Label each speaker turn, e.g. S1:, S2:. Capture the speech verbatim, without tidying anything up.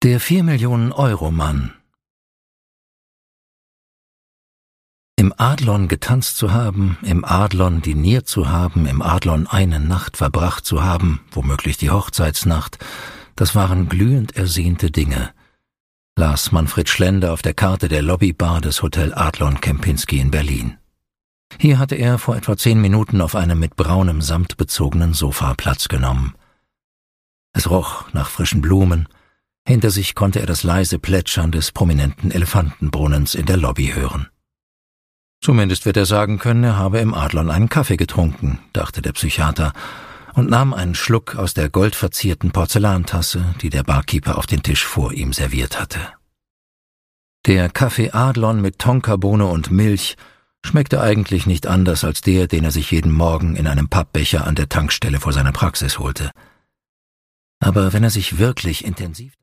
S1: Der vier-Millionen-Euro-Mann. Im Adlon getanzt zu haben, im Adlon diniert zu haben, im Adlon eine Nacht verbracht zu haben, womöglich die Hochzeitsnacht, das waren glühend ersehnte Dinge, las Manfred Schlender auf der Karte der Lobbybar des Hotel Adlon Kempinski in Berlin. Hier hatte er vor etwa zehn Minuten auf einem mit braunem Samt bezogenen Sofa Platz genommen. Es roch nach frischen Blumen. Hinter sich konnte er das leise Plätschern des prominenten Elefantenbrunnens in der Lobby hören. Zumindest wird er sagen können, er habe im Adlon einen Kaffee getrunken, dachte der Psychiater und nahm einen Schluck aus der goldverzierten Porzellantasse, die der Barkeeper auf den Tisch vor ihm serviert hatte. Der Kaffee Adlon mit Tonkabohne und Milch schmeckte eigentlich nicht anders als der, den er sich jeden Morgen in einem Pappbecher an der Tankstelle vor seiner Praxis holte. Aber wenn er sich wirklich intensiv